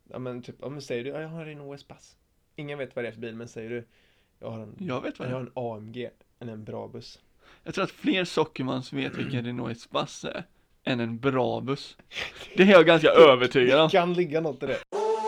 ja men typ, ja men säger du, ja, jag har en Renault Espace. Ingen vet vad det är för bil, men säger du, Jag vet vad jag det har är. en AMG, eller en bra buss. Jag tror att fler Sockermans vet vilken Renault Espace är än en bra buss. Det är jag ganska övertygad Det om. kan ligga något i det.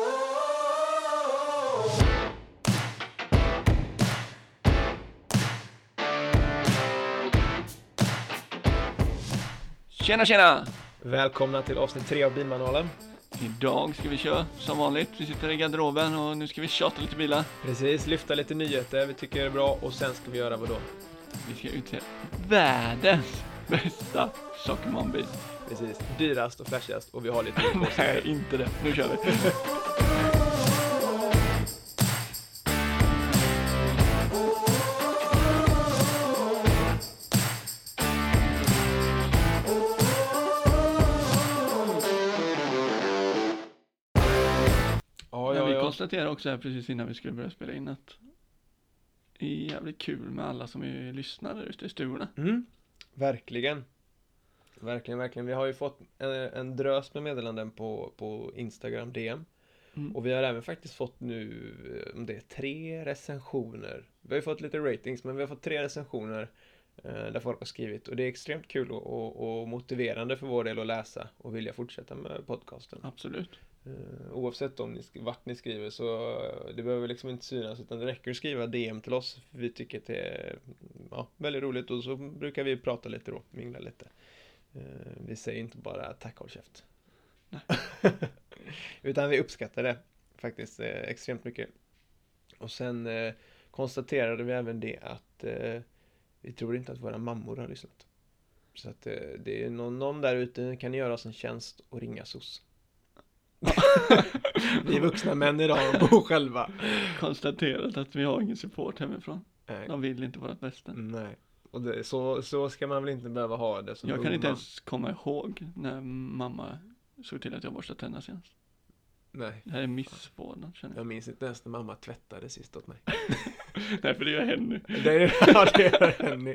Tjena, tjena! Välkomna till avsnitt 3 av Bilmanualen. Idag ska vi köra som vanligt. Vi sitter i garderoben och nu ska vi tjata lite bilar. Precis, lyfta lite nyheter vi tycker är bra och sen ska vi göra vad då? Vi ska utse världens bästa Sockerman-bil. Precis, dyrast och flashigast och vi har lite Nej, inte det. Nu kör vi. Vi konstaterade också här precis innan vi skulle börja spela in att det är jävligt kul med alla som är lyssnare ute i stugorna. Verkligen. Verkligen. Vi har ju fått en drös med meddelanden på Instagram DM. Och vi har även faktiskt fått nu, om det är 3 recensioner. Vi har ju fått lite ratings, men vi har fått 3 recensioner där folk har skrivit. Och det är extremt kul och motiverande för vår del att läsa och vilja fortsätta med podcasten. Absolut. Oavsett om vart ni skriver, så det behöver liksom inte synas, utan det räcker att skriva DM till oss. Vi tycker att det är väldigt roligt, och så brukar vi prata lite då, mingla lite. Vi säger inte bara tack, håll käft. Nej. Utan vi uppskattar det faktiskt extremt mycket. Och sen konstaterade vi även det att vi tror inte att våra mammor har lyssnat. Så att det är någon där ute, kan ni göra oss en tjänst och ringa SOS. Vi är vuxna män idag och bor själva. Konstaterat att vi har ingen support hemifrån. Nej. De vill inte vårt bästa. Nej. Och så ska man väl inte behöva ha det som jag kan ung inte man. ens komma ihåg när mamma såg till att jag borstade tänderna senast. Nej. Det här är missvårdnad, känner jag. Jag minns inte ens när mamma tvättade sist åt mig. Nej, för det gör Henny. Det gör Henny.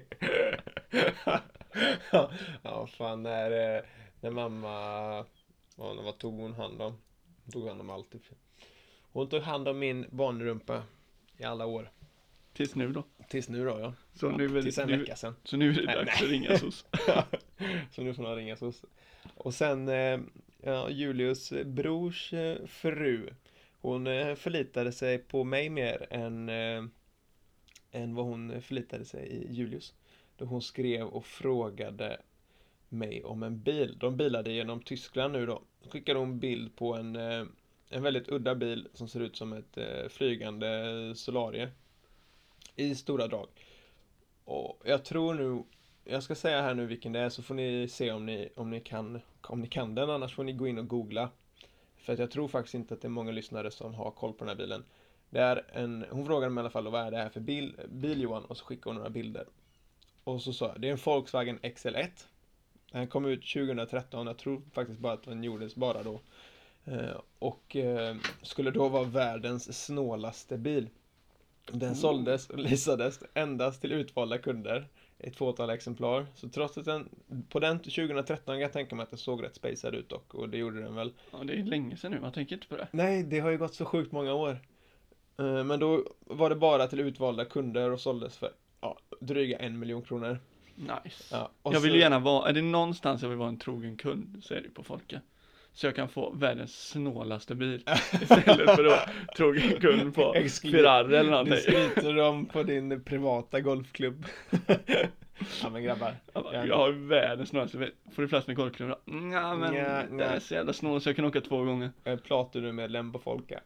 Ja, fan, när mamma... vad tog hon hand om? Hon tog hand om allt typ. Hon tog hand om min barnrumpa i alla år. Tills nu då. Tills nu då, ja. Så nu är det, tills en vecka sedan. Så nu är det dags att ringa SOS. Så nu får man ringa SOS. Och sen Julius brors fru. Hon förlitade sig på mig mer än vad hon förlitade sig i Julius. Då hon skrev och frågade mig om en bil. De bilade genom Tyskland nu då. Skickade hon bild på en väldigt udda bil som ser ut som ett flygande Solarie. I stora drag. Och jag tror nu, jag ska säga här nu vilken det är, så får ni se om ni kan den, annars får ni gå in och googla. För att jag tror faktiskt inte att det är många lyssnare som har koll på den här bilen. Det är hon frågade mig i alla fall vad är det här för bil Johan, och så skickade hon några bilder. Och så sa jag, det är en Volkswagen XL1. Den kom ut 2013, jag tror faktiskt bara att den gjordes bara då. Och skulle då vara världens snålaste bil. Den såldes och leasades endast till utvalda kunder. Ett fåtal exemplar. Så trots att på den 2013 kan jag tänka mig att det såg rätt spacad ut dock. Och det gjorde den väl. Ja, det är länge sedan nu, man tänker inte på det. Nej, det har ju gått så sjukt många år. Men då var det bara till utvalda kunder och såldes för dryga 1 miljon kronor. Nice. Ja, jag vill gärna vara, är det någonstans jag vill vara en trogen kund, så är det på Folke. Så jag kan få världens snålaste bil istället för att trogen kund på Ferrari eller någonting. Du skryter dem på din privata golfklubb. Ja men grabbar. Jag har världens snålaste bil. Får du plats med golfklubb då? Nej men det är så jävla snål så jag kan åka 2 gånger. Platinum-medlem på Folka.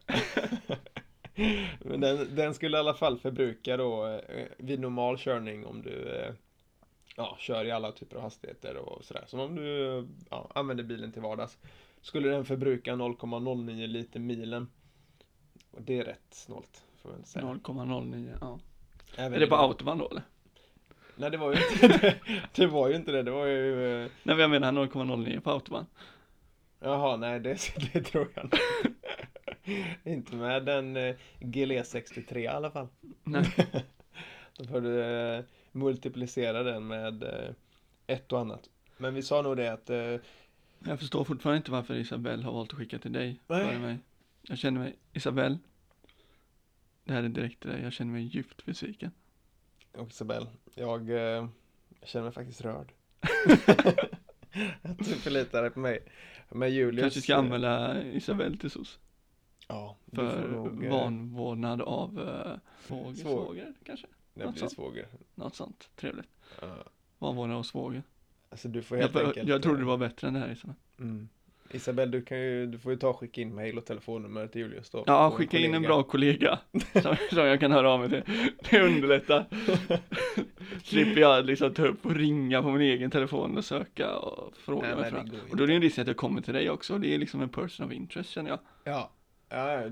Men den skulle i alla fall förbruka då vid normal körning, om du kör i alla typer av hastigheter och sådär. Som om du använder bilen till vardags. Skulle den förbruka 0,09 liter milen. Och det är rätt snålt, får man säga. 0,09, ja. Även är det på autobahn då eller? Nej, det var ju inte det. Det var ju inte det. Det var ju... Nej, men jag menar 0,09 på autobahn. Jaha, nej, det tror jag inte. Inte med den GLE 63 i alla fall. Nej. Då får du multiplicera den med ett och annat. Men vi sa nog det att... Jag förstår fortfarande inte varför Isabelle har valt att skicka till dig före mig. Jag känner mig, Isabelle. Det här är direkt till dig. Jag känner mig djupt besviken. Och Isabelle, jag känner mig faktiskt rörd. Att du förlitar dig på mig. Men Julius... Kanske ska anmäla Isabelle till SOS. Ja, för vanvårdnad av svåger kanske. Det blir svåger. Något sånt, trevligt. Vanvårdnad av svåger. Alltså du får helt enkelt... Jag trodde det var bättre än det här, Isabelle. Isabelle, du får ju ta och skicka in mejl och telefonnummer till Julius då. Ja, skicka in en bra kollega som jag kan höra av mig till. Det underlättar. Slipper jag liksom ta upp och ringa på min egen telefon och söka och fråga mig fram. Och då är det en risk att jag kommer till dig också. Det är liksom en person of interest, känner jag. Ja,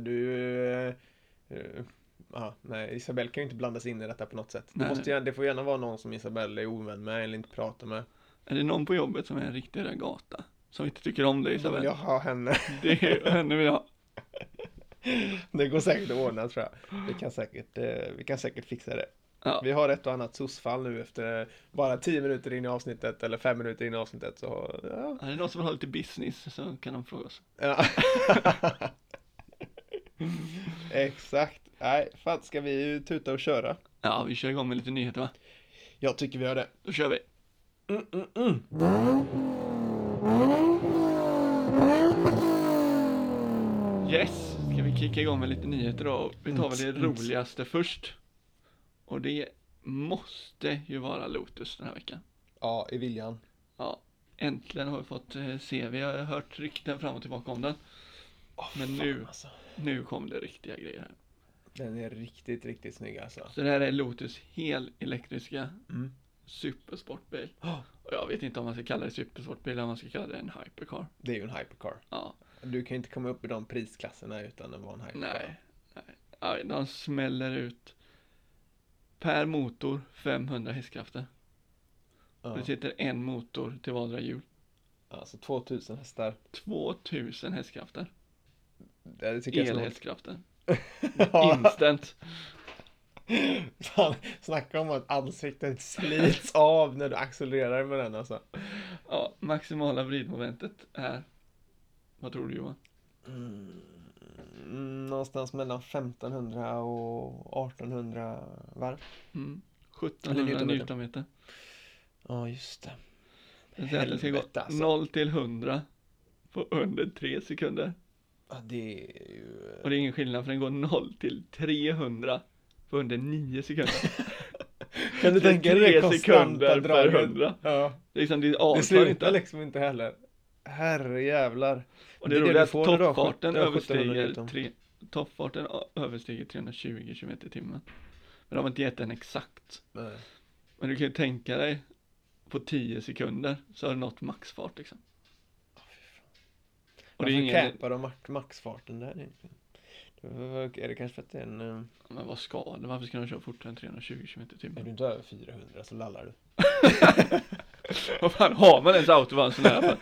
nej, Isabelle kan ju inte blandas in i detta på något sätt. Det får gärna vara någon som Isabelle är ovän med eller inte pratar med. Är det någon på jobbet som är en riktig regata? Som inte tycker om dig, Isabelle? Jag har henne. Henne vill jag ha. Det går säkert att ordna, tror jag. Vi kan säkert fixa det. Ja. Vi har ett och annat SOS-fall nu efter bara 10 minuter in i avsnittet eller 5 minuter in i avsnittet. Så, ja. Är det någon som har lite business så kan de fråga oss. Ja. Exakt. Nej, fan, ska vi ju tuta och köra? Ja, vi kör igång med lite nyheter, va? Jag tycker vi gör det. Då kör vi. Yes, ska vi kicka igång med lite nyheter då? Vi tar väl det roligaste först. Och det måste ju vara Lotus den här veckan. Ja, i viljan. Ja, äntligen har vi fått se. Vi har hört rykten fram och tillbaka om den. Men nu kom det riktiga grejer här. Den är riktigt, riktigt snygg alltså. Så det här är Lotus hel elektriska supersportbil. Och jag vet inte om man ska kalla det supersportbil eller om man ska kalla det en hypercar. Det är ju en hypercar. Ja. Du kan inte komma upp i de prisklasserna utan att vara en hypercar. Nej, de smäller ut per motor 500 hästkrafter. Ja. Och det sitter en motor till vardera hjul. Alltså 2000 hästar. 2000 hästkrafter. Det tycker jag är elhästkrafter. Instant. Fan, snacka om att ansiktet slits av när du accelererar med den alltså. Ja, maximala vridmomentet är, vad tror du, Johan? Någonstans mellan 1500 och 1800 varv. 1700 newtonmeter. Ja, just det. Det ska gå alltså. 0 till 100 på under 3 sekunder. Ja, det är ju... Och det är ingen skillnad, för den går 0 till 300 på under 9 sekunder. Kan du tänka dig 3 sekunder per 100? Ja. Det slutar inte liksom inte heller. Herre jävlar. Och det är roligt att toppfarten överstiger 320 km/h. Men de har inte gett den exakt. Nej. Men du kan ju tänka dig, på 10 sekunder så har du nått maxfart liksom. Och det är ingen... Kämpar de maxfarten där egentligen? Är det kanske för att det är en... Men vad ska det? Varför ska de köra fortare än 320 km/h? Är du inte över 400 så lallar du. Vad fan, har man ens autobahn så nära?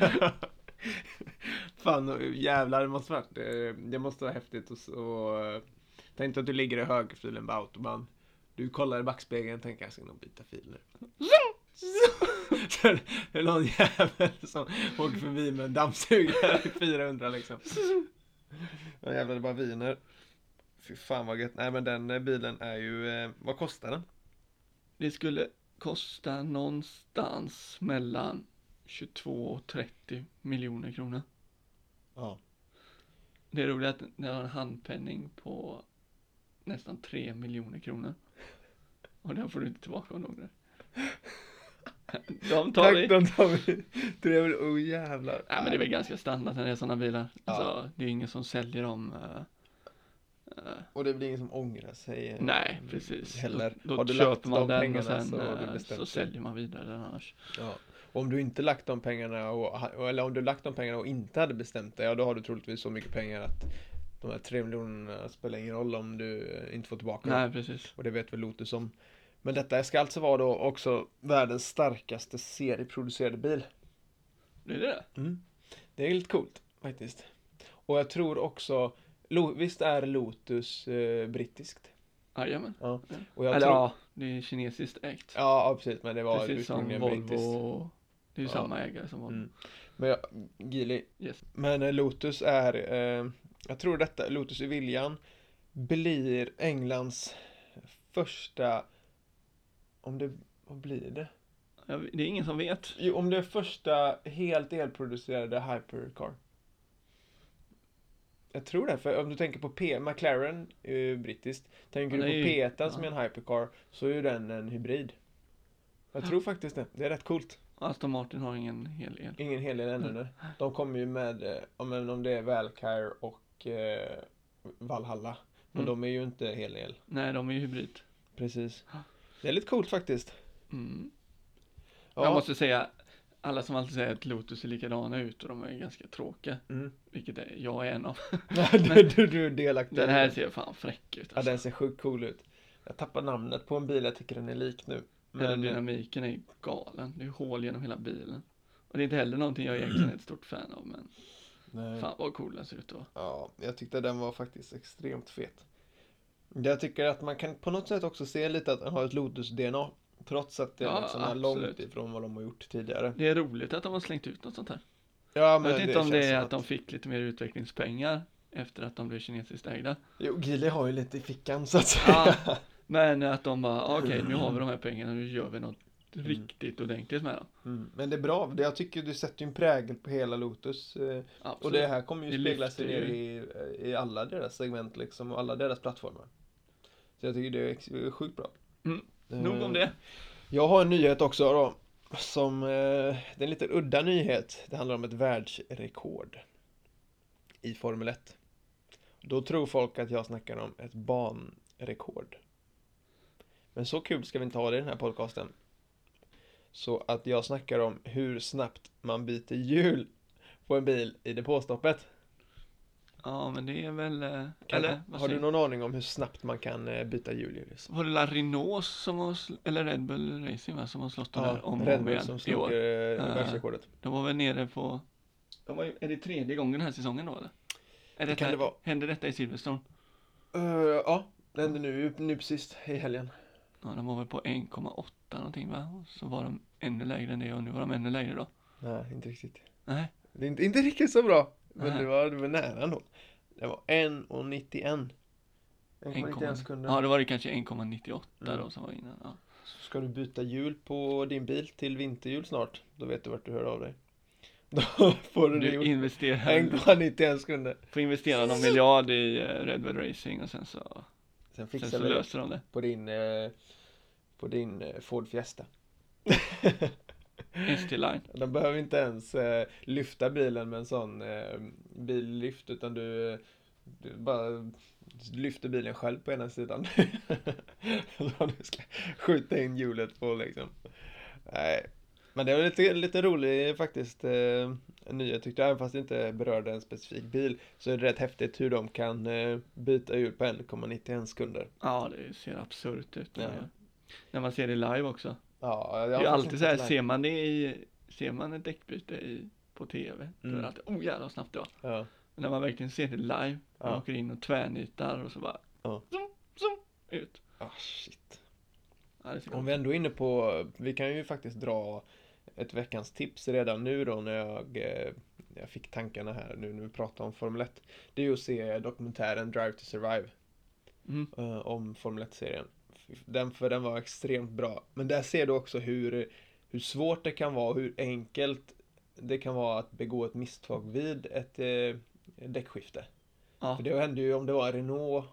Fan, jävlar, det måste vara häftigt och tänk att du ligger i högerfilen på autobahn. Du kollar i backspegeln och tänker jag ska nog byta fil nu. Så det är någon jävel som åker förbi med en dammsugare i 400 liksom. Ja, jävlar, det bara viner. Fy fan vad gött. Nej, men den bilen är ju... vad kostar den? Det skulle kosta någonstans mellan 22 och 30 miljoner kronor. Ja. Det är roligt att den har en handpenning på nästan 3 miljoner kronor. Och den får du inte tillbaka om några. De tar vi. Det är väl, jävlar. Ja, men det är väl ganska standard när det är sådana bilar. Ja. Alltså, det är ingen som säljer dem. Och det blir ingen som ångrar sig. Nej, precis. Heller. Då köper man den och sen så säljer man vidare den annars. Ja. Och om du inte lagt de pengarna eller om du lagt de pengarna och inte hade bestämt det, ja, då har du troligtvis så mycket pengar att de här 3 miljonerna spelar ingen roll om du inte får tillbaka dem. Nej, precis. Och det vet väl Lotus om. Men detta ska alltså vara då också världens starkaste serieproducerade bil. Det är det? Det är lite coolt faktiskt. Och jag tror också, visst är Lotus brittiskt? Jajamän. Ja. Och jag tror... det är kinesiskt ägt. Ja, precis, men det var precis som Volvo. Det är ju samma ägare som Volvo. Men Geely. Yes. Men Lotus är Jag tror detta, Lotus i Viljan, blir Englands första, vad blir det? Det är ingen som vet. Jo, om det är första helt elproducerade hypercar. Jag tror det, för om du tänker på McLaren är ju brittiskt. Tänker du på P1 som är en hypercar, så är ju den en hybrid. Jag tror faktiskt det. Det är rätt coolt. Aston Martin har ingen hel el. Ingen hel el ännu. De kommer ju med, om det är Valkyrie och Valhalla. Men de är ju inte hel el. Nej, de är ju hybrid. Precis. Det är lite coolt faktiskt. Ja. Jag måste säga, alla som alltid säger att Lotus ser likadana ut och de är ganska tråkiga. Vilket jag är en av. du är delaktig. Den här ser fan fräck ut. Alltså. Ja, den ser sjukt cool ut. Jag tappar namnet på en bil, jag tycker den är lik nu. Men dynamiken är galen. Det är hål genom hela bilen. Och det är inte heller någonting jag egentligen är ett stort fan av, men nej. Fan vad cool den ser ut då. Ja, jag tyckte den var faktiskt extremt fet. Jag tycker att man kan på något sätt också se lite att den har ett Lotus-DNA. Trots att det liksom är långt ifrån vad de har gjort tidigare. Det är roligt att de har slängt ut något sånt här. Ja, men jag vet inte om det är att de fick lite mer utvecklingspengar efter att de blev kinesiskt ägda. Jo, Geely har ju lite i fickan så att säga. Ja, men att de bara, okej, nu har vi de här pengarna, nu gör vi något riktigt ordentligt med dem. Men det är bra, jag tycker du sätter ju en prägel på hela Lotus. Och det här kommer ju spegla sig ner i alla deras segment liksom, och alla deras plattformar. Så jag tycker det är sjukt bra. Nog om det. Jag har en nyhet också då, som det är en lite udda nyhet. Det handlar om ett världsrekord i Formel 1. Då tror folk att jag snackar om ett banrekord. Men så kul ska vi inte ha det i den här podcasten. Så att jag snackar om hur snabbt man byter hjul på en bil i depåstoppet. Ja, men det är väl... Har du någon aning om hur snabbt man kan byta hjul, Julius? Var det La Renault som var, eller Red Bull Racing som har slått det där om Red Bull som slog världsrekordet. De var väl nere på... är det 3:e gången den här säsongen då, eller? Kan det vara? Händer detta i Silverstone? Ja, det hände nu precis i helgen. Ja, de var väl på 1,8 någonting, va? Så var de ännu lägre än det och nu var de ännu lägre då. Nej, inte riktigt. Nej. Det är inte riktigt så bra. Men det var nära ändå. Det var 1,91. 1,91 sekunder. Ja, det var det kanske 1,98 då som var innan. Ja. Ska du byta hjul på din bil till vinterhjul snart, då vet du vart du hör av dig. Då får du investera 1,91 sekunder. Får investera någon miljard i Red Bull Racing och sen så löser de det. På din Ford Fiesta. ST-line. De behöver inte ens lyfta bilen med en sån billyft, utan du bara lyfter bilen själv på ena sidan. Så du ska skjuta in hjulet på liksom. Nej. Men det var lite rolig faktiskt nyhet tyckte jag, även fast det inte berörde en specifik bil, så är det rätt häftigt hur de kan byta hjul på 1,91 sekunder. Ja, det ser absurt ut när man ser det live också. Ja, det är alltid så här, ser man ett däckbyte på tv, då är det alltid, jävlar snabbt det var. Ja. Men när man verkligen ser det live, man åker in och tvärnitar och så bara zoom, ut. Shit. Ja, om vi ändå är inne på, vi kan ju faktiskt dra ett veckans tips redan nu då, när jag fick tankarna här nu när vi pratar om Formel 1. Det är ju att se dokumentären Drive to Survive om Formel 1-serien. Den var extremt bra. Men där ser du också hur svårt det kan vara, hur enkelt det kan vara att begå ett misstag vid ett däckskifte. För det hände ju om det var Renault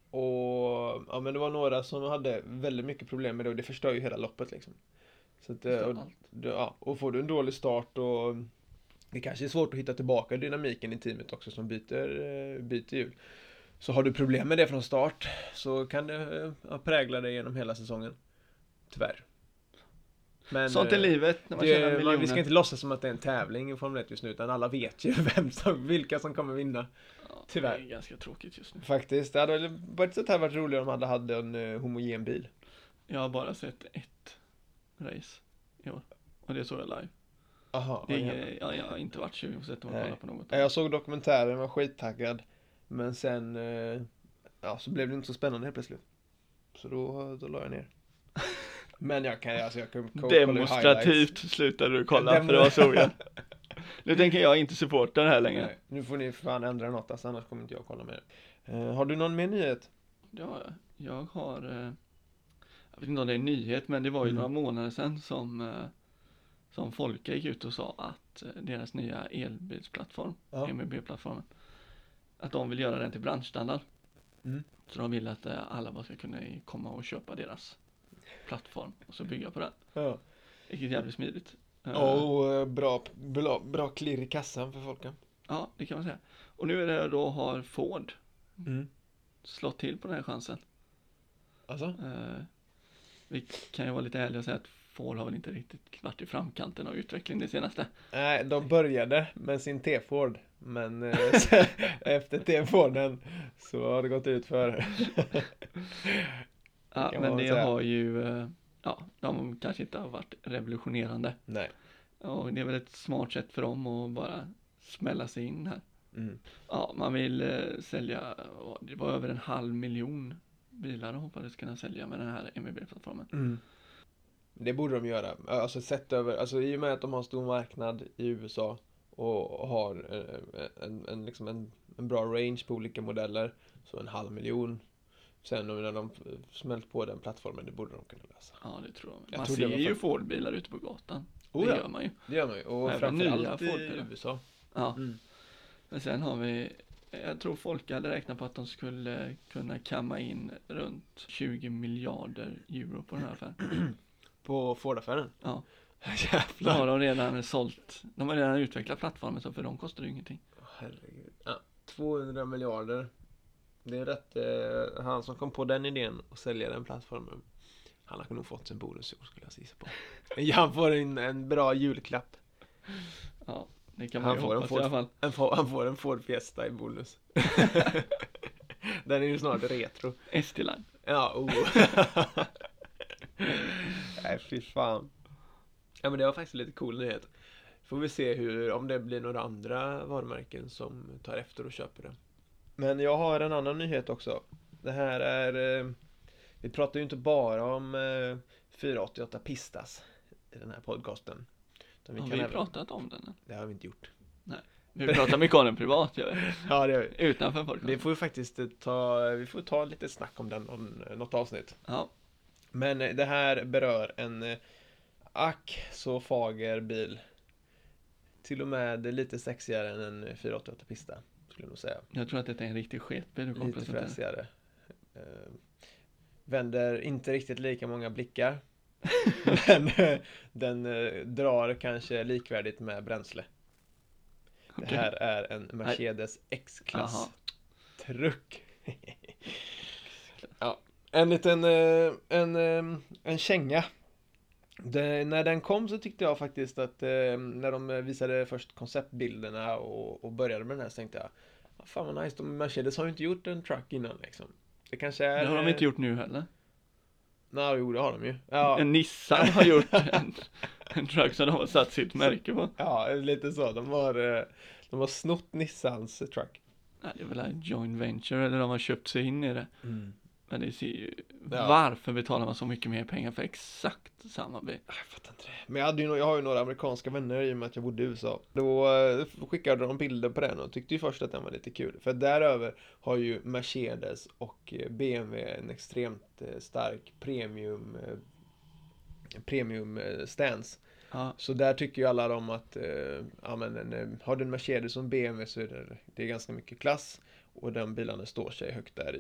och men det var några som hade väldigt mycket problem med det, och det förstör ju hela loppet liksom. Så att, och får du en dålig start, och det kanske är svårt att hitta tillbaka dynamiken i teamet också som byter hjul. Så har du problem med det från start, så kan det prägla dig genom hela säsongen. Tyvärr. Men sånt är livet när man tjänar miljoner. Vi ska inte låtsas som att det är en tävling i Formel 1 just nu, utan alla vet ju vilka som kommer vinna. Tyvärr. Det är ganska tråkigt just nu. Faktiskt, det hade varit så här varit roligare om de hade en homogen bil. Jag har bara sett ett race i år, och det såg jag live. Aha, jag har inte varit 20 och sett att kolla på något. Jag såg dokumentären, var skittaggad. Men sen så blev det inte så spännande helt plötsligt. Så då la jag ner. Men jag kan demonstrativt slutade du kolla för det var så ojämnt. Nu tänker jag inte supporta det här längre. Nej, nu får ni fan ändra något, alltså, annars kommer inte jag kolla med det. Har du någon mer nyhet? Ja, jag har jag vet inte om det är en nyhet, men det var ju några månader sedan som Folka gick ut och sa att deras nya elbilsplattform, MEB-plattformen, att de vill göra den till branschstandard. Så de vill att alla bara ska kunna komma och köpa deras plattform och så bygga på den. Ja. Vilket är jävligt smidigt. Och bra klirr i kassan för Folka. Ja, det kan man säga. Och nu är det då har Ford slått till på den här chansen. Alltså? Vi kan ju vara lite ärliga och säga att Ford har väl inte riktigt varit i framkanten av utveckling det senaste. Nej, de började med sin T-Ford, men efter T-Forden så har det gått ut för. Ja, men det har ju, de kanske inte har varit revolutionerande. Nej. Och det är väl ett smart sätt för dem att bara smälla sig in här. Ja, man vill sälja, det var över 500 000 bilar de hoppades kunna sälja med den här MEB-plattformen. Det borde de göra. Alltså sett över, alltså i och med att de har en stor marknad i USA och har en bra range på olika modeller, så 500 000. Sen när de smält på den plattformen, det borde de kunna lösa. Ja, det tror jag. Man ser ju Ford-bilar ute på gatan. Det gör man ju. Det gör man ju. Och framförallt i USA. Ja. Men sen har vi, jag tror folk hade räknat på att de skulle kunna kamma in runt 20 miljarder euro på den här affären. På Ford-affären? Ja. Jävlar. Då har de redan sålt, de har redan utvecklat plattformen, så för dem kostar det ingenting. Herregud. Ja, 200 miljarder. Det är rätt, han som kom på den idén och sälja den plattformen, han har nog fått sin bonus i år, skulle jag säga på. Han får en bra julklapp. Ja, det kan man ju hoppas i alla fall. Han får en Ford Fiesta i bonus. Den är ju snart retro. ST-line. Ja, Nej, fy fan. Ja, men det var faktiskt lite cool nyhet. Får vi se om det blir några andra varumärken som tar efter och köper det. Men jag har en annan nyhet också. Det här är, vi pratar ju inte bara om 488 Pistas i den här podcasten. Har vi pratat om den? Det har vi inte gjort. Nej, vi pratar mycket om den privat. Ja, det gör vi. Utanför podcasten. Vi får ju faktiskt ta lite snack om den något avsnitt. Ja. Men det här berör en så fager bil. Till och med lite sexigare än en 488 Pista, skulle jag nog säga. Jag tror att det är en riktig sketbil. Lite fräsigare. Vänder inte riktigt lika många blickar. Men den drar kanske likvärdigt med bränsle. Okay. Det här är en Mercedes X-klass truck. Ja, en liten en känga. När den kom så tyckte jag faktiskt att när de visade först konceptbilderna och började med den här, så tänkte jag, fan vad nice, Mercedes har ju inte gjort en truck innan liksom. Det kanske är... Det har de inte gjort nu heller. Nej, jo, det har de ju. Ja. En Nissan har gjort en truck som de har satt sitt märke på. Ja, lite så. De har snott Nissans truck. Nej, det är väl en joint venture, eller de har köpt sig in i det. Men det ser ju, varför betalar man så mycket mer pengar för exakt samma bil? Jag fattar inte det. Men jag har ju några amerikanska vänner i och med att jag bodde i USA. Då skickade de bilder på den och tyckte ju först att den var lite kul. För däröver har ju Mercedes och BMW en extremt stark premium stance. Ja. Så där tycker ju alla de att har du en Mercedes och en BMW så är det är ganska mycket klass. Och den bilarna står sig högt där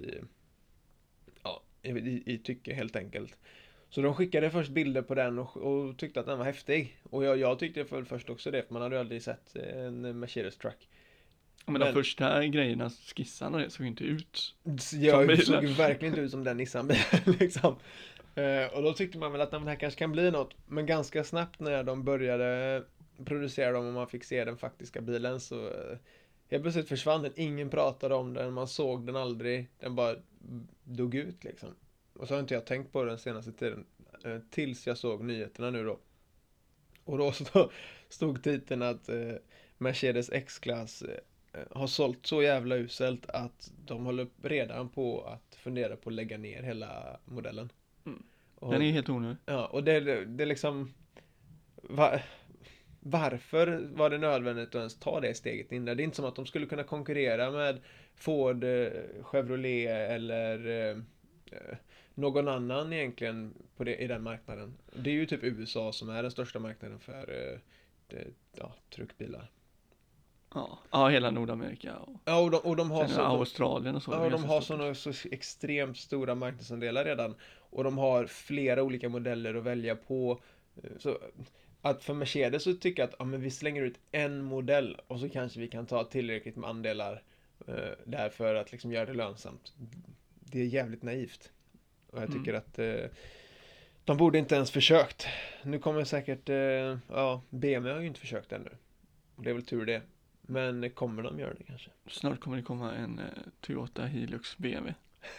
i tycke helt enkelt. Så de skickade först bilder på den och tyckte att den var häftig. Och jag tyckte först också det, för man hade ju aldrig sett en Mercedes truck. Men de första grejerna, skissarna, det såg inte ut jag såg verkligen inte ut som den Nissan-bilen liksom. Och då tyckte man väl att den här kanske kan bli något. Men ganska snabbt när de började producera dem och man fick se den faktiska bilen, så helt plötsligt försvann den. Ingen pratade om den, man såg den aldrig. Den bara dog ut liksom. Och så har inte jag tänkt på den senaste tiden, tills jag såg nyheterna nu då. Och då stod titeln att Mercedes X-klass har sålt så jävla uselt att de håller redan på att fundera på att lägga ner hela modellen. Den är helt onödig. Ja, och det är liksom varför var det nödvändigt att ens ta det steget in där? Det är inte som att de skulle kunna konkurrera med Ford, Chevrolet eller någon annan egentligen i den marknaden. Det är ju typ USA som är den största marknaden för truckbilar. Ja, hela Nordamerika och de har så Australien och så. Ja, de har såna så extremt stora marknadsandelar redan, och de har flera olika modeller att välja på. Så att för Mercedes så tycker jag att men vi slänger ut en modell och så kanske vi kan ta tillräckligt med andelar därför att liksom göra det lönsamt. Det är jävligt naivt. Och jag tycker att de borde inte ens försökt. Nu kommer säkert BMW har ju inte försökt ännu. Och det är väl tur det. Men kommer de göra det kanske? Snart kommer det komma en Toyota Hilux BMW.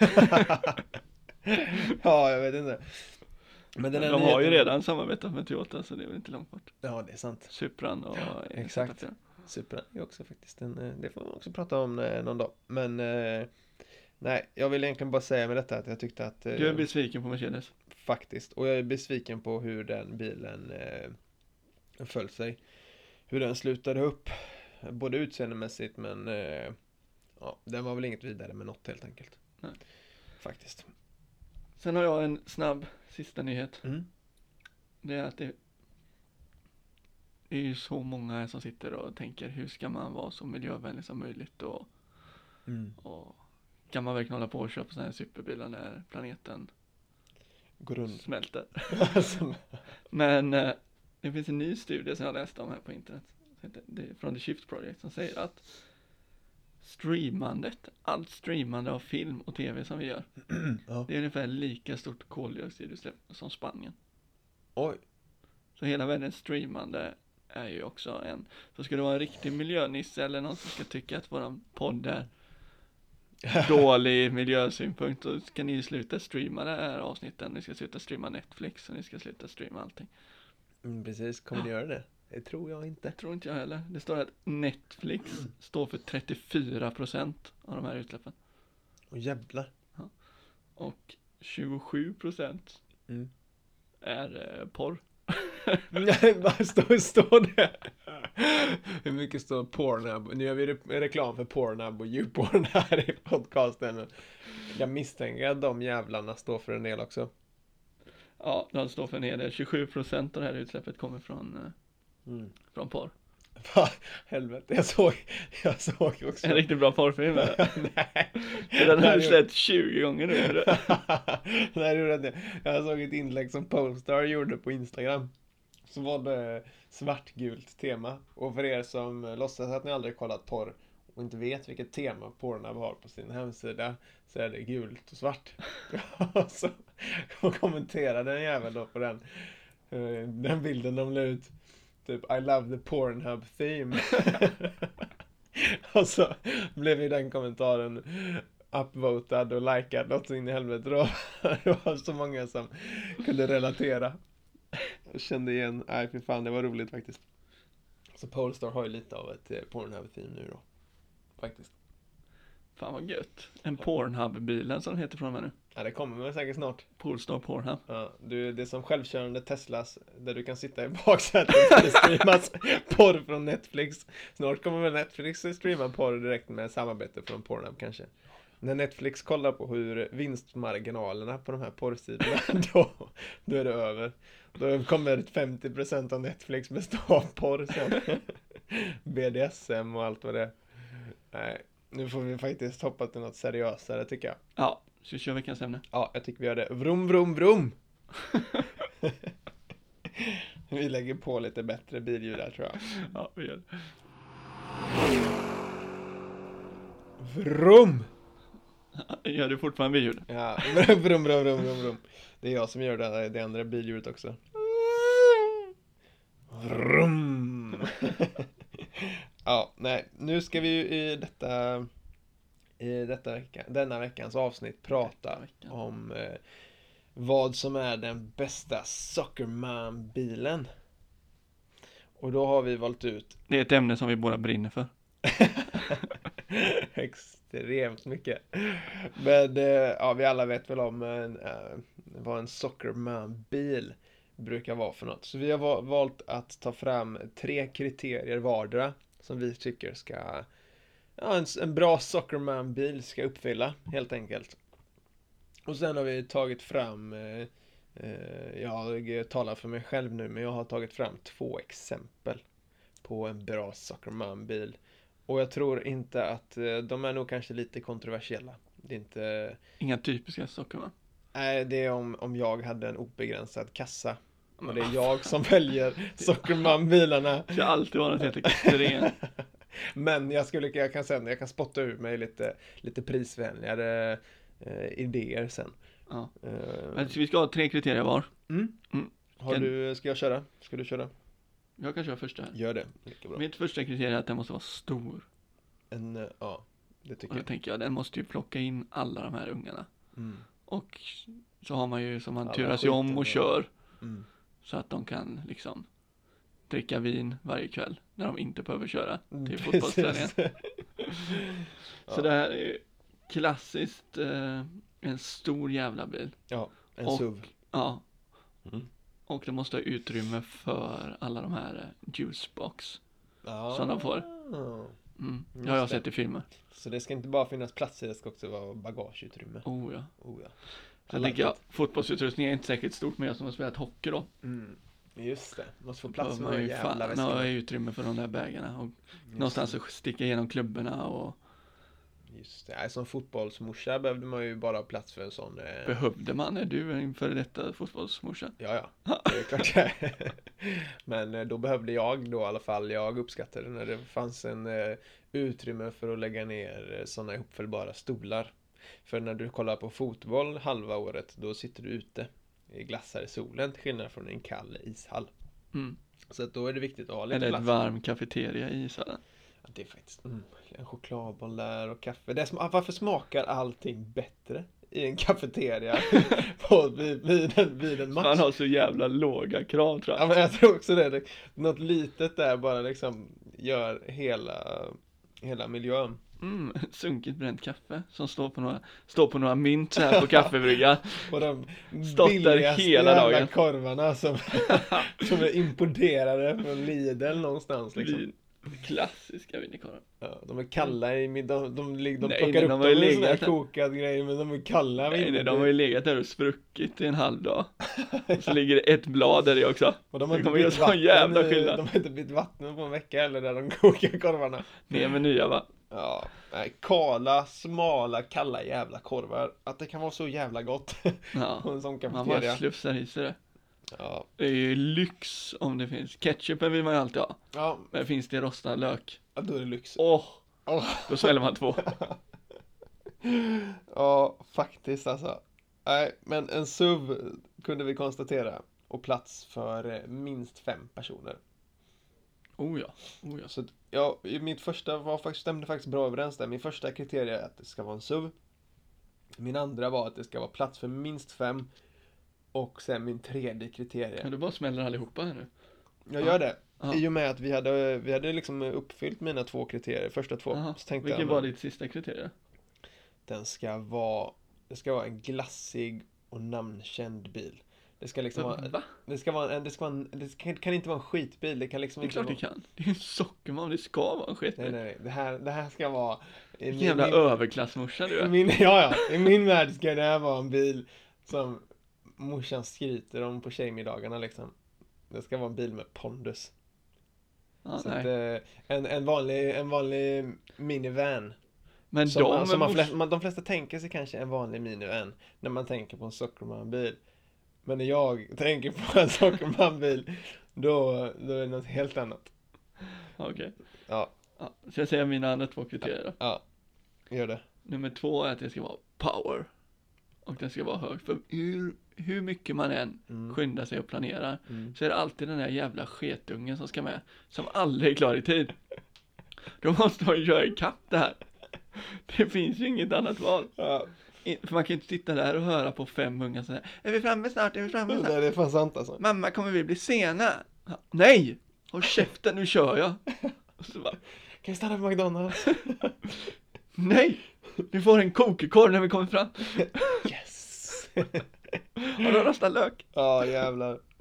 Ja, jag vet inte. Men de har ju redan samarbetat med Toyota, så det är väl inte långt bort. Ja, det är sant. Supran och exakt. Supran är också faktiskt det får man också prata om någon dag. Men nej, jag vill egentligen bara säga med detta att jag tyckte att du är besviken på Mercedes. Faktiskt, och jag är besviken på hur den bilen föll sig. Hur den slutade upp. Både utseendemässigt, men den var väl inget vidare med något helt enkelt. Nej. Faktiskt. Sen har jag en snabb sista nyhet. Det är att det är ju så många som sitter och tänker, hur ska man vara så miljövänlig som möjligt och kan man verkligen hålla på och köpa sådana här superbilar när planeten går runt, smälter. Men det finns en ny studie som jag läste om här på internet. Det är från The Shift Project som säger att allt streamande av film och tv som vi gör, det är ungefär lika stort koldioxidutsläpp som Spanien. Oj. Så hela världens streamande är ju också så ska det vara en riktig miljönisse eller någon som ska tycka att våran podd är dålig miljösynpunkt, så ska ni sluta streama det här avsnitten, ni ska sluta streama Netflix och ni ska sluta streama allting. Precis, kommer ni göra det? Det tror jag inte. Tror inte jag heller. Det står att Netflix står för 34% av de här utsläppen. Och jävlar. Ja. Och 27% är porr. Nej, vad står det? Hur mycket står Pornhub? Nu gör vi reklam för Pornhub och YouPorn här i podcasten. Jag misstänker att de jävlarna står för en del också. Ja, de står för en hel del. 27% av det här utsläppet kommer från porr. Helvete, jag såg också en riktigt bra porrfilm. Nej. Den har du sett 20 gånger nu. Nej, det är det. Jag såg ett inlägg som Polestar gjorde på Instagram. Så var det svartgult tema. Och för er som låtsas att ni aldrig kollat porr och inte vet vilket tema Pornhub har på sin hemsida, så är det gult och svart. Och kommenterade en jävel då på den bilden de la ut. Typ, I love the Pornhub theme. Och så blev ju den kommentaren upvotad och likad något så in i helvete då. Det var så många som kunde relatera. Jag kände igen, för fan, det var roligt faktiskt. Så Polestar har ju lite av ett Pornhub theme nu då. Faktiskt. Fan vad gött. En Pornhub-bilen som heter från mig nu. Ja, det kommer väl säkert snart. Polestar Pornhub. Ja, det är som självkörande Teslas där du kan sitta i baksätet och det streamas porr från Netflix. Snart kommer väl Netflix streama porr direkt med samarbete från Pornhub kanske. När Netflix kollar på hur vinstmarginalerna på de här porrsidorna, då är det över. Då kommer 50% av Netflix bestå av porr sen. BDSM och allt vad det är. Nej, nu får vi faktiskt hoppa till något seriösare tycker jag. Ja, så kör veckans ämne. Ja, jag tycker vi gör det. Vrum, vrum, vrum! Vi lägger på lite bättre billjud där tror jag. Ja, vi gör det. Vrum! Gör du fortfarande billjud? Ja, vrum, vrum, vrum, vrum, vrum. Det är jag som gör det andra billjudet också. Vrum! Ja, nej. Nu ska vi ju denna veckans avsnitt prata om vad som är den bästa Sockerman-bilen. Och då har vi valt ut... Det är ett ämne som vi båda brinner för. Extremt mycket. Men vi alla vet väl om vad en Sockerman-bil brukar vara för något. Så vi har valt att ta fram 3 kriterier vardera som vi tycker ska, ja, en bra Sockerman-bil ska uppfylla, helt enkelt. Och sen har vi tagit fram, jag talar för mig själv nu, men jag har tagit fram 2 exempel på en bra Sockerman-bil. Och jag tror inte att de är nog kanske lite kontroversiella. Det är inte... Inga typiska Sockerman. Nej, det är om jag hade en obegränsad kassa. Och det är jag som väljer Sockerman-bilarna. Det ska alltid vara något helt extremt. Men jag kan spotta ur mig lite prisvänligare idéer sen. Ja. Vi ska ha 3 kriterier var. Ska jag köra? Ska du köra? Jag kan köra första. Gör det. Lika bra. Mitt första kriterium är att den måste vara stor. Ja, det tycker och då tänker jag, den måste ju plocka in alla de här ungarna. Och så har man ju som man turar sig om och kör. Så att de kan liksom dricka vin varje kväll när de inte behöver köra till fotbollsträningen. Så det här är klassiskt en stor jävla bil. Ja, en SUV. Ja. Och det måste ha utrymme för alla de här juicebox som de får. Jag har sett i filmer. Så det ska inte bara finnas platser, det ska också vara bagageutrymme. Oh ja. Så tänker jag, fotbollsutrustning är inte säkert stort, men jag som har spelat hockey då. Just det, måste få plats med de jävla väskorna. Man har utrymme för de där bägarna och någonstans att sticka igenom klubborna och... Just det, som fotbollsmorsa behövde man ju bara ha plats för en sån... Behövde man? Är du en före detta fotbollsmorsa? Ja, det är klart. Men då behövde jag då i alla fall, jag uppskattade när det fanns en utrymme för att lägga ner såna ihopfällbara stolar. För när du kollar på fotboll halva året, då sitter du ute i glassar i solen, till skillnad från en kall ishall. Så att då är det viktigt att ha lite plats. Eller plats. ett varm kafeteria i ishallen. Ja, det är faktiskt en chokladboll där och kaffe. Varför smakar allting bättre i en kafeteria vid en match? Man har så jävla låga krav, tror jag. Ja, men jag tror också det. Något litet där bara liksom gör hela miljön. Sunkigt bränt kaffe som står på några mynt här på kaffebrygga. Och de stått där hela dagen. Korvarna som är importerade från Lidl någonstans liksom. Klassiska vinikorvar. Ja, de är kalla de plockar upp dem i en sån här kokad grej, men de är kalla. Nej, de har ju legat där och spruckit i en halv dag. Så ligger det ett blad där i också. Och de har inte bytt vatten, de har inte bytt vatten på en vecka eller där de kokar korvarna. Nej, men nya va? Ja, kala, smala, kalla jävla korvar. Att det kan vara så jävla gott. Ja, på en sån kafeteria. Man bara slufsar i sig det. Ja. Det är ju lyx om det finns. Ketchupen vill man ju alltid ha. Ja. Men finns det rostad lök? Ja, då är det lyx. Då sväljer man 2. Ja, faktiskt alltså. Nej, men en SUV kunde vi konstatera. Och plats för minst 5 personer. Oh ja. Så mitt första stämde faktiskt bra överens där. Min första kriterie är att det ska vara en SUV. Min andra var att det ska vara plats för minst 5. Och sen min tredje kriterie. Men du bara smäller allihopa här nu. Jag gör det. I och med att vi hade liksom uppfyllt mina 2 kriterier. Första 2. Vilken var ditt sista kriterie? Det ska vara en glassig och namnkänd bil. Det ska liksom vara... Det kan inte vara en skitbil. Det kan liksom inte vara... Det är klart det kan. Det är ju en Sockerman. Det ska vara en skitbil. Nej. Det här ska vara... En jävla överklassmorsa du är. I min värld ska det här vara en bil som morsan skryter om på tjejmiddagarna liksom. Det ska vara en bil med pondus. Så att, en vanlig minivan. Men de flesta tänker sig kanske en vanlig minivan när man tänker på en Sockerman-bil. Men när jag tänker på en Sockerman-bil då är det något helt annat. Okej. Ja. Så jag säger mina andra 2 kriterier då. Ja, gör det. Nummer 2 är att det ska vara power. Och den ska vara hög. För hur mycket man än skyndar sig och planerar så är det alltid den där jävla sketungen som ska med. Som aldrig är klar i tid. Då måste man ju göra ikapp det här. Det finns ju inget annat val. Ja. För man kan inte sitta där och höra på 5 unga så här. Är vi framme snart? Det är fan sant alltså. Mamma, kommer vi bli sena? Nej! Håll käften, nu kör jag. Och så bara, kan vi stanna på McDonalds? Nej! Vi får en kokekorv när vi kommer fram. Yes! Har du rostat lök? Ja, jävlar.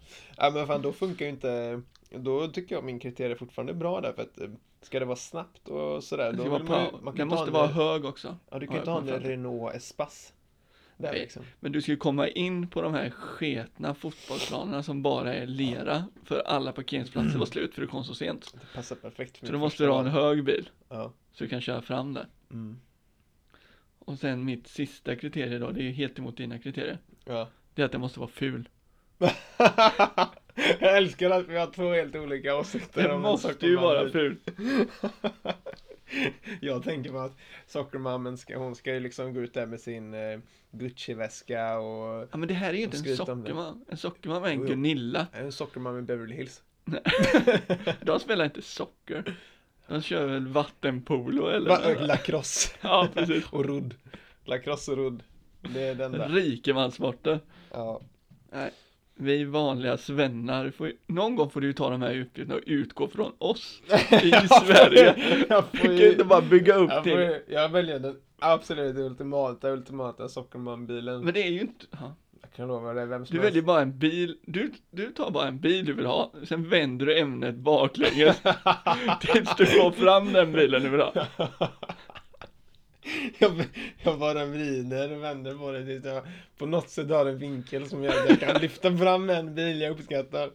Ja, men fan, då funkar ju inte... Då tycker jag min kriterie är fortfarande bra där, för att ska det vara snabbt och sådär, då vill man den måste vara hög också. Ja, du kan inte ha en Renault Espace. Där liksom. Men du ska ju komma in på de här sketna fotbollsplanerna som bara är lera, för alla parkeringsplatser var slut för det kom så sent. Det passar perfekt för så då måste du ha en hög bil. Ja. Så du kan köra fram där. Och sen mitt sista kriterie då, det är ju helt emot dina kriterier. Ja. Det är att den måste vara ful. Jag älskar att vi har två helt olika åsikter. Det måste ju vara ful. Jag tänker på att sockermammen hon ska ju liksom gå ut där med sin Gucci-väska och... Ja, men det här är ju inte en sockermam. En sockermam är en Gunilla. En sockermam i Beverly Hills. De spelar inte socker. De kör väl vattenpolo eller... Lacrosse. Ja, precis. Och rodd. Lacrosse och rodd. Det är den där. Rikemanssporten. Ja. Nej. Vi vanliga svennar, någon gång får du ju ta de här uppgifterna och utgå från oss i Sverige. Du kan ju inte bara bygga upp till. Jag väljer den absolut ultimata sockerman-bilen. Men det är ju inte... Ja. Jag kan lova det, vem som Du väljer bara en bil, du tar bara en bil du vill ha, sen vänder du ämnet baklänges tills du får fram den bilen du vill ha. Jag bara vrider och vänder på det tills jag på något sätt har en vinkel som gör att jag kan lyfta fram en bil jag uppskattar.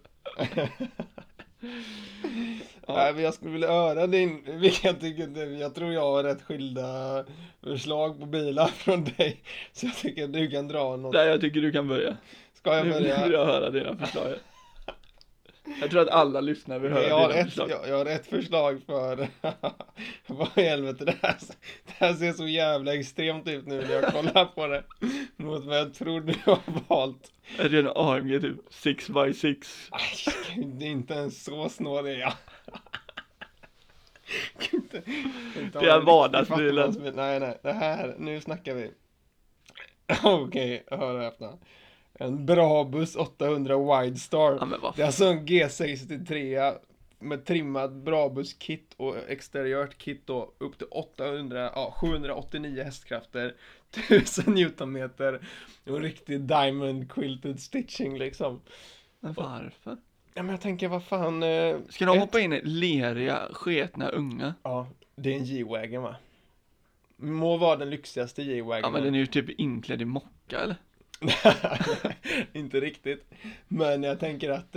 Nej, men jag skulle vilja höra jag tror jag har rätt skilda förslag på bilar från dig. Så jag tycker att du kan dra något. Nej, jag tycker du kan börja. Ska jag börja? Nu vill jag höra dina förslag. Jag tror att alla lyssnar vill höra dina förslag. Jag har ett förslag för... Vad i helvete, det här ser så jävla extremt ut nu när jag kollar på det. Mot vad jag tror du har valt. Är det en AMG typ 6x6? Nej, det är inte ens så snårig jag. Det är vardagsbilen. Nej, det här, nu snackar vi. Okej, hör och öppna. En Brabus 800 Widestar. Ja, det är alltså en G63 med trimmad Brabus-kit och exteriört kit då, upp till 789 hästkrafter, 1000 newtonmeter och riktig diamond quilted stitching liksom. Men varför? Ja, men jag tänker, vad fan... Ska de hoppa in i leriga, sketna unga? Ja, det är en G-Wagon, va? Må vara den lyxigaste G-Wagon. Ja, men den är ju typ inklädd i mocka, eller? Inte riktigt. Men jag tänker att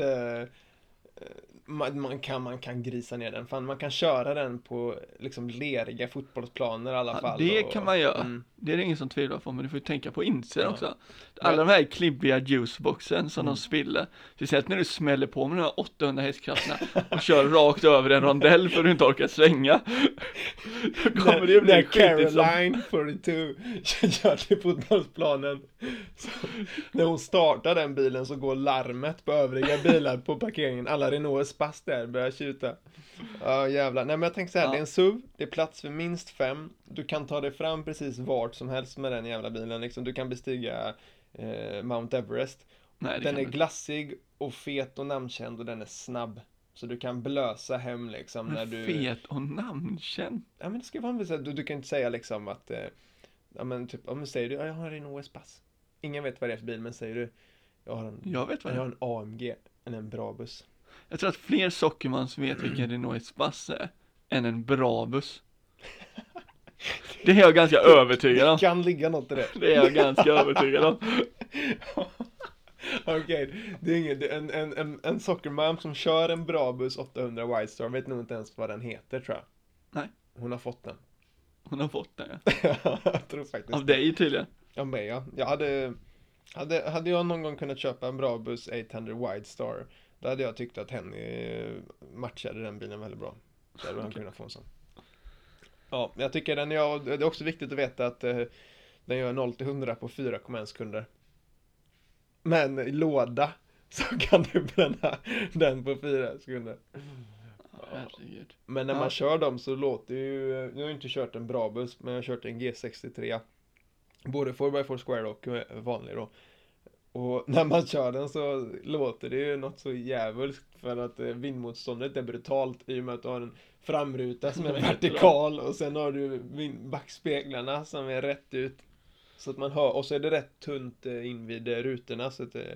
man kan grisa ner den. Fan, man kan köra den på liksom leriga fotbollsplaner i alla fall. Det kan man göra. Det är det ingen som tvivlar på, men du får ju tänka på insidan också. Alla de här klibbiga juiceboxen som de spiller. Speciellt när du smäller på med de här 800 hästkrafterna och kör rakt över en rondell för att du inte orkar svänga. Då kommer det bli Caroline 42 kör till fotbollsplanen. Så, när hon startar den bilen så går larmet på övriga bilar på parkeringen. Alla Renault Espace där börjar tjuta. Ja, jävlar. Nej, men jag tänker så här, det är en SUV, det är plats för minst 5. Du kan ta dig fram precis vart som helst med den jävla bilen liksom. Du kan bestiga Mount Everest. Nej, den är glassig och fet och namnkänd och den är snabb. Så du kan blösa hem liksom när du... Fet och namnkänd? Ja, men det ska vara en viss... Du kan inte säga liksom att... ja, men typ, om du säger jag har en Renault Espace. Ingen vet vad det är för bil, men säger du jag har en AMG eller en Brabus. Jag tror att fler sockermans vet vilken Renault Espace är än en Brabus. Det är jag ganska övertygad om. Det kan ligga något i det. Det är jag ganska övertygad om. Okej, det är ingen, en sockermam som kör en Brabus 800 Widestar vet nog inte ens vad den heter, tror jag. Nej. Hon har fått den. Hon har fått den, ja. Jag tror faktiskt. Av dig tydligen. Ja, men ja. Jag hade jag någon gång kunnat köpa en Brabus 800 Widestar, då hade jag tyckt att Henny matchade den bilen väldigt bra. Så hade han kunnat få en sån. Ja, jag tycker det är också viktigt att veta att den gör 0-100 på 4,1 sekunder. Men i låda så kan du bränna den på 4 sekunder. Herregud. Men när man kör dem så låter ju... Jag har inte kört en Brabus, men jag har kört en G63. Både 4x4 Square och vanlig då. Och när man kör den så låter det ju något så jävligt, för att vindmotståndet är brutalt i och med att du har en framruta som är vertikal och sen har du backspeglarna som är rätt ut. Så att man hör, och så är det rätt tunt in vid rutorna, så att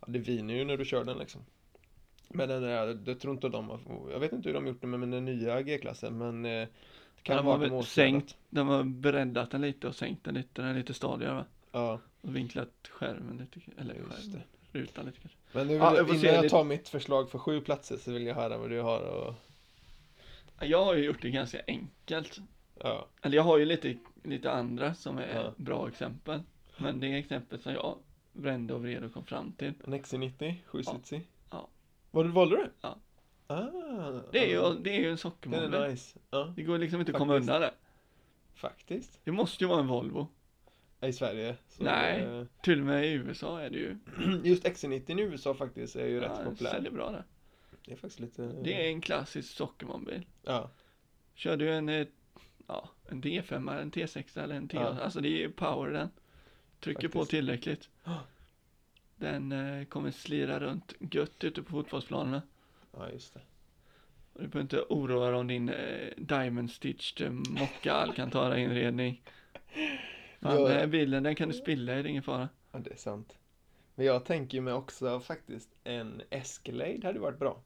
det viner ju när du kör den liksom. Men den där, jag tror inte jag vet inte hur de gjort det med den nya G-klassen, men det kan de vara har sänkt, de har breddat den lite och sänkt den lite, den är lite stadigare va? Ja. Och vinklat skärmen lite, eller skärmen, rutan lite kanske. Men nu innan jag tar mitt förslag för 7 platser så vill jag höra vad du har och... Jag har ju gjort det ganska enkelt. Ja. Eller jag har ju lite andra som är bra exempel. Men det är exempel som jag vände och vred och kom fram till. En XC90, 7-sitsig. Ja. Vad valde du? Ja. Ah. Det är ju en sockermål. Det är nice. Ja. Det går liksom inte att komma undan det. Faktiskt. Det måste ju vara en Volvo. I Sverige. Så nej, till och med i USA är det ju. Just XC90 i USA faktiskt är ju rätt populär. Det är bra det. Det är faktiskt lite... Det är en klassisk sockermålbil. Ja. Kör du en D5, en T6 eller en T8. Ja. Alltså det är ju power den. Trycker faktiskt på tillräckligt. Den kommer slira runt gött ute på fotbollsplanerna. Ja, just det. Och du behöver inte oroa dig om din Diamond Stitched mocka Alcantara-inredning. Den här bilen, den kan du spilla i, det är ingen fara. Ja, det är sant. Men jag tänker mig också faktiskt en Escalade hade varit bra.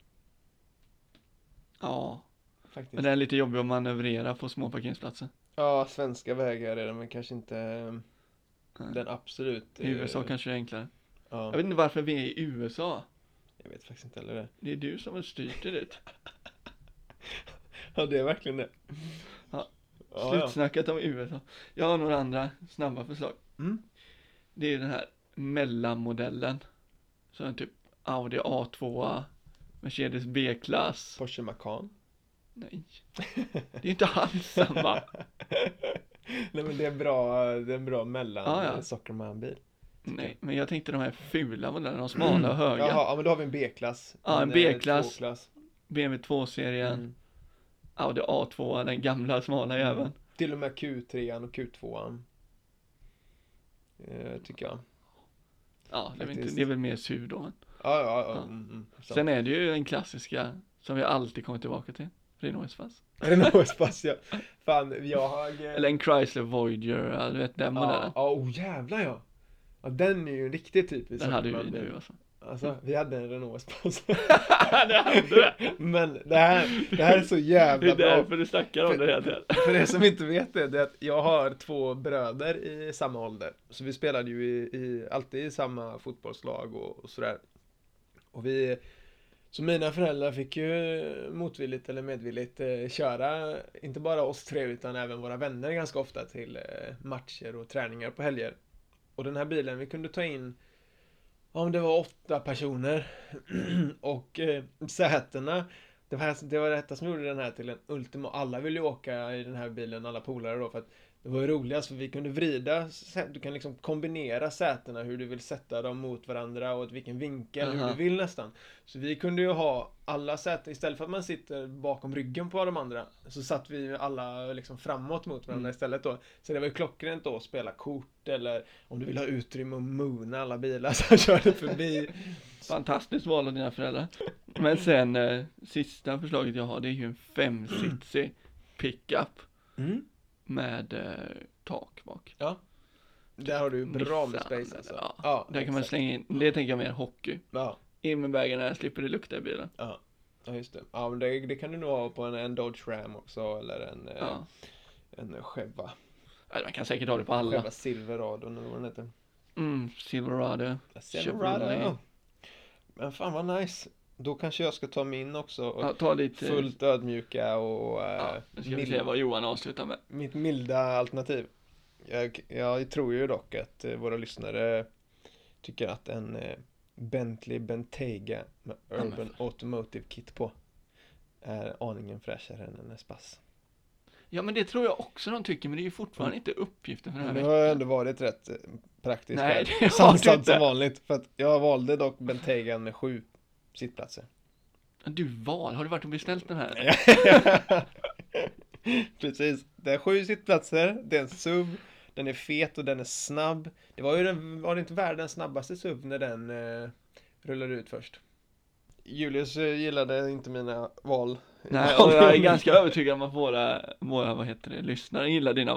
Ja. Faktiskt. Men den är lite jobbig att manövrera på små parkeringsplatser. Ja, svenska vägar är den, men kanske inte den absolut. I USA kanske det är enklare. Ja. Jag vet inte varför vi är i USA. Jag vet faktiskt inte heller det. Det är du som har styrt det dit. Ja, det är verkligen det. Ja. Slutsnackat om USA. Jag har några andra snabba förslag. Det är den här mellanmodellen. Så en typ Audi A2, Mercedes B-klass. Porsche Macan. Nej. Det är inte alls samma. Nej, men det är en bra mellan sockermanbil. Nej, men jag tänkte de här fula modellerna, de smala och höga. Jaha, men då har vi en B-klass. Ja, en B-klass. BMW 2-serien. Audi A2, den gamla smala jäveln. Till och med Q3 och Q2. Tycker jag. Ja, det är väl mer SUV då. Ja. Sen är det ju den klassiska som vi alltid kommer tillbaka till. Renault Espace. Renault Espace, ja. Fan, eller en Chrysler Voyager, du vet den modellen. Ja, jävlar ja. Ja, den är ju en riktigt typisk. Den hade ju vi nu alltså, vi hade en Renault Espace. Det hade det. Men det här är så jävla bra. Det är därför du snackar om det här. För det som inte vet det är att jag har 2 bröder i samma ålder. Så vi spelade ju alltid i samma fotbollslag och sådär. Och så mina föräldrar fick ju motvilligt eller medvilligt köra inte bara oss 3 utan även våra vänner ganska ofta till matcher och träningar på helger. Och den här bilen, vi kunde ta in om det var 8 personer och sätena, det var detta som gjorde den här till en ultima. Alla ville ju åka i den här bilen, alla polare då, för att det var ju roligast för vi kunde vrida, du kan liksom kombinera sätena hur du vill sätta dem mot varandra och vilken vinkel, hur du vill nästan. Så vi kunde ju ha alla säten, istället för att man sitter bakom ryggen på de andra, så satt vi alla liksom framåt mot varandra istället då. Så det var ju klockrent då att spela kort, eller om du vill ha utrymme och moona alla bilar så körde förbi. Fantastiskt val av dina föräldrar. Men sen, sista förslaget jag har, det är ju en 5-sitsig pickup. Med tak bak. Ja. Där har du bra med space alltså. Ja, där kan man slänga in. Det tänker jag mer hockey. Ja. In med bagen där, slipper det lukta i bilen. Ja, just det. Ja, men det kan du nog ha på en Dodge Ram också. Eller en Cheva. Ja, man kan säkert ha det på alla. Cheva Silverado eller vad den heter. Silverado. Silverado. Men fan vad nice. Då kanske jag ska ta min också och ta lite fullt ödmjuka och nu ska vi se vad Johan avslutar med. Mitt milda alternativ. Jag tror ju dock att våra lyssnare tycker att en Bentley Bentayga med Urban Automotive Kit på är aningen fräschare än en Espace. Ja, men det tror jag också de tycker, men det är ju fortfarande inte uppgiften för den här veckan. Det har ändå varit rätt praktiskt. Nej, det har du inte. Som vanligt, för att jag valde dock Bentaygan med 7 sittplatser. Har du varit och beställt den här? Precis, det är 7 sittplatser, det är en SUV, den är fet och den är snabb. Det var det inte världens snabbaste SUV när den rullade ut först. Julius gillade inte mina val. Nej, och jag är ganska övertygad om att våra lyssnare gillar dina val.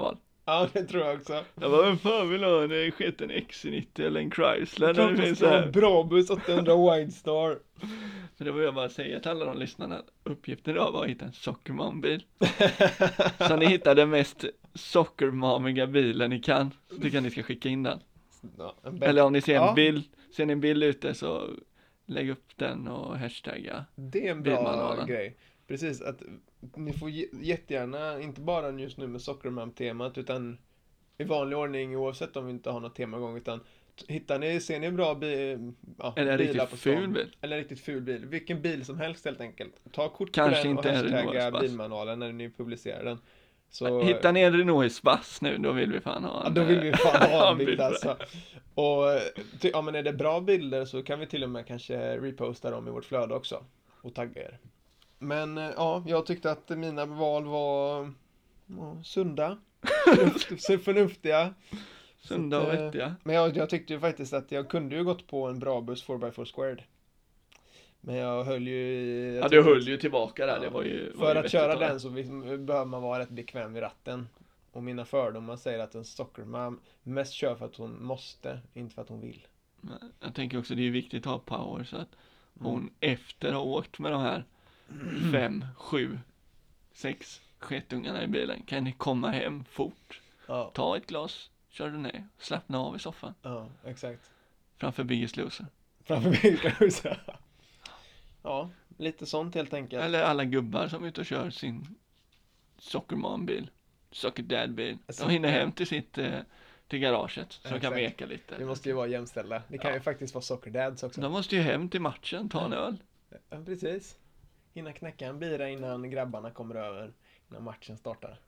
Ja, det tror jag också. Jag bara, vem fan vill ha en sketen XC90 eller en Chrysler när det finns så här? Brabus 800 Widestar. Så det var jag bara säga till alla de lyssnarna. Uppgiften idag var att hitta en Sockermam-bil. Så ni hittar den mest sockermamiga bilen ni kan. Så tycker jag ni ska skicka in den. Ja, eller om ni ser en bild, ser ni en bild ute så lägg upp den och hashtagga. Det är en bra grej. Precis, att ni får jättegärna, inte bara just nu med Sockermam-temat, utan i vanlig ordning oavsett om vi inte har något tema igång, utan ser ni en bra bil, eller en riktigt ful bil. Eller en riktigt ful bil. Vilken bil som helst helt enkelt. Ta kort kanske på den inte och hashtagga bilmanualen när ni publicerar den. Så, hittar ni en Renault Espace nu, då vill vi fan ha en. Då vill vi fan ha en bild alltså. Och men är det bra bilder så kan vi till och med kanske reposta dem i vårt flöde också. Och tagga er. Men jag tyckte att mina val var sunda. Förnuftiga. Sunda och vettiga. Men jag tyckte ju faktiskt att jag kunde ju gått på en bra buss 4x4 squared. Men jag höll ju... du höll ju tillbaka där, ja, det var ju... För att köra den så behöver man vara rätt bekväm vid ratten. Och mina fördomar säger att en Sockermam mest kör för att hon måste, inte för att hon vill. Jag tänker också, det är viktigt att ha power så att hon efter att ha åkt med de här 5, 7, 6 sketungarna i bilen kan ni komma hem fort. Ja. Ta ett glas, kör du ner, slappna av i soffan. Ja, exakt. Framför Biggest Loser. Framför Biggest Loser. Ja, lite sånt helt enkelt. Eller alla gubbar som är ute och kör sin Sockermam-bil, Sockerdad-bil. De hinner hem till till garaget så de kan meka lite. Vi måste ju vara jämställda. Det kan ju faktiskt vara Sockerdads också. De måste ju hem till matchen, ta en öl. Ja, precis. Hinna knäcka en bira innan grabbarna kommer över, innan matchen startar.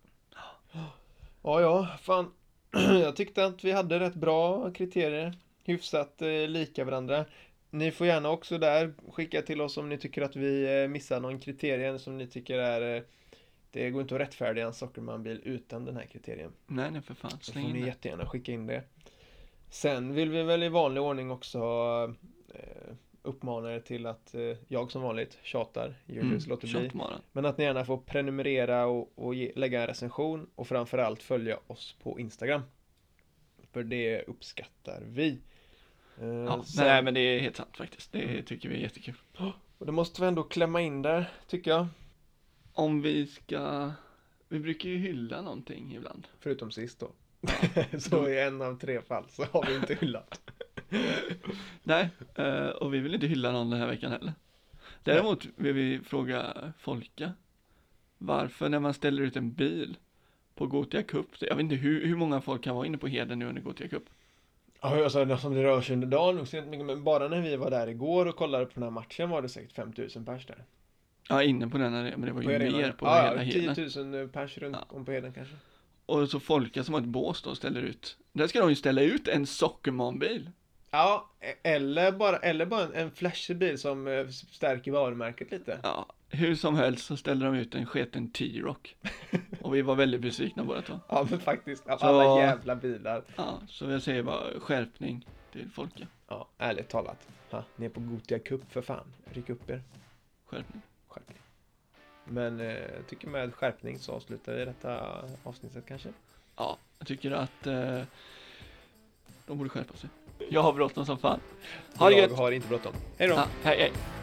Ja, fan. Jag tyckte att vi hade rätt bra kriterier. Hyfsat lika varandra. Ni får gärna också där skicka till oss om ni tycker att vi missar någon kriterien som ni tycker är... Det går inte att rättfärdiga en Sockerman-bil utan den här kriterien. Nej, för fan. Så får ni jättegärna skicka in det. Sen vill vi väl i vanlig ordning också uppmana er till att jag som vanligt tjatar. Julius låter bli. Men att ni gärna får prenumerera och lägga en recension. Och framförallt följa oss på Instagram. För det uppskattar vi. Nej, men det är helt sant faktiskt. Det tycker vi är jättekul. Och det måste vi ändå klämma in där, tycker jag. Om vi brukar ju hylla någonting ibland. Förutom sist då. Så i 1 av 3 fall så har vi inte hyllat. Nej, och vi vill inte hylla någon den här veckan heller. Däremot vill vi fråga Folka. Varför när man ställer ut en bil på Gothia Cup, jag vet inte hur många folk kan vara inne på Heden nu under Gothia Cup. Ja, alltså som det rör sig under dagen. Men bara när vi var där igår och kollade på den här matchen var det säkert 5000 pers där. Ja, inne på den här, men det var ju mer på hela Heden. 10 000 pers runt om på Heden kanske. Och så Folka som har ett bås då ställer ut. Där ska de ju ställa ut en Sockerman-bil. Ja, eller bara en flashig bil som stärker varumärket lite. Ja, hur som helst så ställer de ut en sketen T-Rock. Och vi var väldigt besvikna båda två. Ja, men faktiskt. Alla jävla bilar. Ja, så jag säger bara skärpning till Folka. Ja, ärligt talat. Ni är på Gothia Cup för fan. Ryck upp er. Skärpning. Men jag tycker med skärpning så avslutar vi detta avsnittet kanske. Ja, jag tycker att de borde skärpa sig. Jag har bråttom som fan. Jag har inte bråttom. Hej då. Hej.